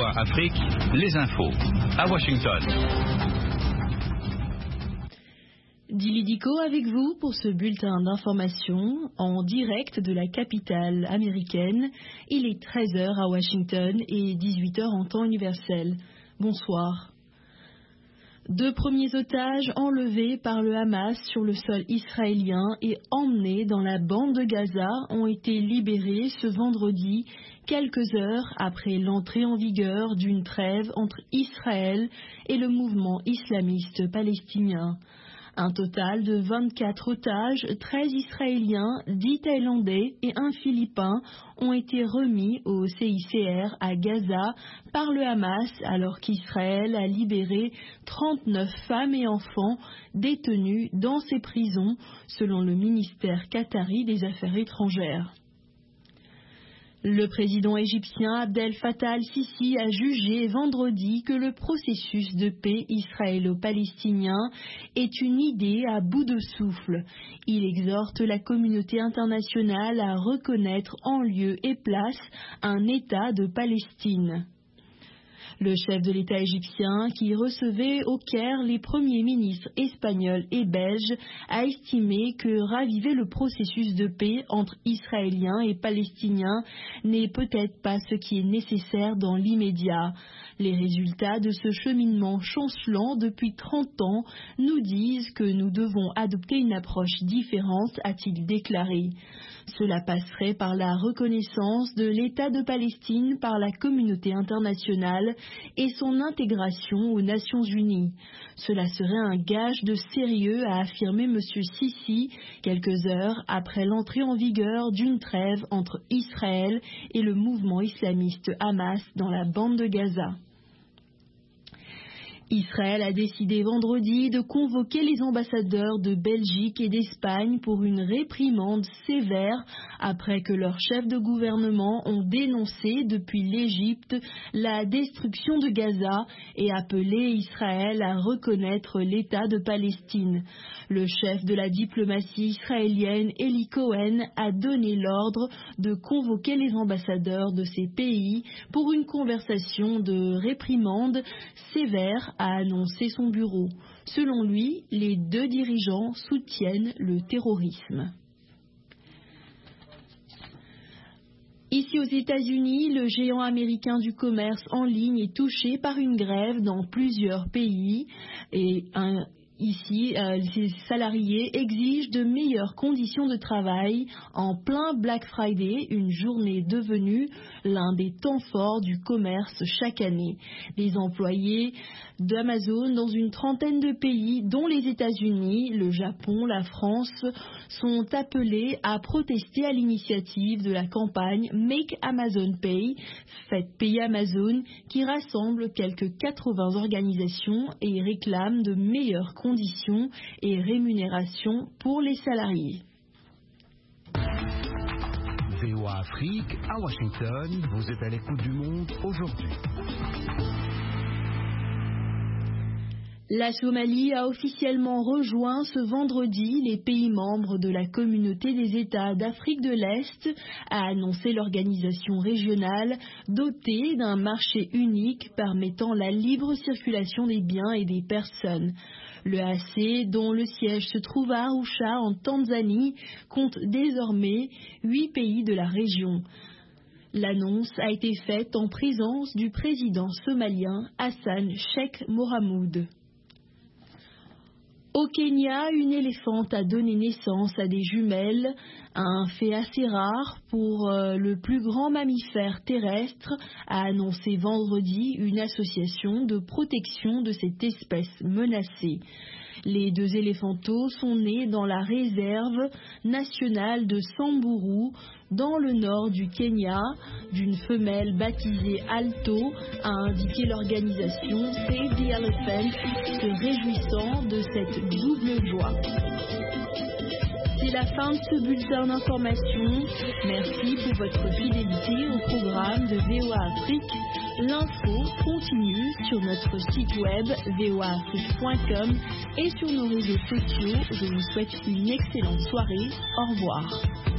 VOA Afrique, les infos. À Washington. Dili Diko avec vous pour ce bulletin d'information en direct de la capitale américaine. Il est 13h à Washington et 18h en temps universel. Bonsoir. 2 premiers otages enlevés par le Hamas sur le sol israélien et emmenés dans la bande de Gaza ont été libérés ce vendredi, quelques heures après l'entrée en vigueur d'une trêve entre Israël et le mouvement islamiste palestinien. Un total de 24 otages, 13 Israéliens, 10 Thaïlandais et 1 Philippin ont été remis au CICR à Gaza par le Hamas alors qu'Israël a libéré 39 femmes et enfants détenus dans ses prisons selon le ministère qatari des Affaires étrangères. Le président égyptien Abdel Fattah al-Sisi a jugé vendredi que le processus de paix israélo-palestinien est une idée à bout de souffle. Il exhorte la communauté internationale à reconnaître en lieu et place un État de Palestine. Le chef de l'État égyptien, qui recevait au Caire les premiers ministres espagnols et belges, a estimé que raviver le processus de paix entre Israéliens et Palestiniens n'est peut-être pas ce qui est nécessaire dans l'immédiat. Les résultats de ce cheminement chancelant depuis 30 ans nous disent que nous devons adopter une approche différente, a-t-il déclaré. Cela passerait par la reconnaissance de l'État de Palestine par la communauté internationale et son intégration aux Nations Unies. Cela serait un gage de sérieux, a affirmé M. Sisi quelques heures après l'entrée en vigueur d'une trêve entre Israël et le mouvement islamiste Hamas dans la bande de Gaza. Israël a décidé vendredi de convoquer les ambassadeurs de Belgique et d'Espagne pour une réprimande sévère après que leurs chefs de gouvernement ont dénoncé depuis l'Égypte la destruction de Gaza et appelé Israël à reconnaître l'État de Palestine. Le chef de la diplomatie israélienne, Eli Cohen, a donné l'ordre de convoquer les ambassadeurs de ces pays pour une conversation de réprimande sévère, a annoncé son bureau. Selon lui, les 2 dirigeants soutiennent le terrorisme. Ici aux États-Unis, le géant américain du commerce en ligne est touché par une grève dans plusieurs pays et Ici, les salariés exigent de meilleures conditions de travail en plein Black Friday, une journée devenue l'un des temps forts du commerce chaque année. Les employés d'Amazon dans une trentaine de pays, dont les États-Unis, le Japon, la France, sont appelés à protester à l'initiative de la campagne Make Amazon Pay, Faites payer Amazon, qui rassemble quelques 80 organisations et réclame de meilleures conditions et rémunérations pour les salariés. VOA Afrique, à Washington, vous êtes à l'écoute du monde aujourd'hui. La Somalie a officiellement rejoint ce vendredi les pays membres de la communauté des États d'Afrique de l'Est, a annoncé l'organisation régionale dotée d'un marché unique permettant la libre circulation des biens et des personnes. Le AC, dont le siège se trouve à Arusha en Tanzanie, compte désormais 8 pays de la région. L'annonce a été faite en présence du président somalien Hassan Sheikh Mohamud. Au Kenya, une éléphante a donné naissance à des jumelles, un fait assez rare pour le plus grand mammifère terrestre, a annoncé vendredi une association de protection de cette espèce menacée. Les 2 éléphantos sont nés dans la réserve nationale de Samburu, dans le nord du Kenya, d'une femelle baptisée Alto, a indiqué l'organisation Save the Elephant, se réjouissant de cette double joie. C'est la fin de ce bulletin d'information. Merci pour votre fidélité au programme de VOA Afrique. L'info continue sur notre site web voaafrique.com et sur nos réseaux sociaux. Je vous souhaite une excellente soirée. Au revoir.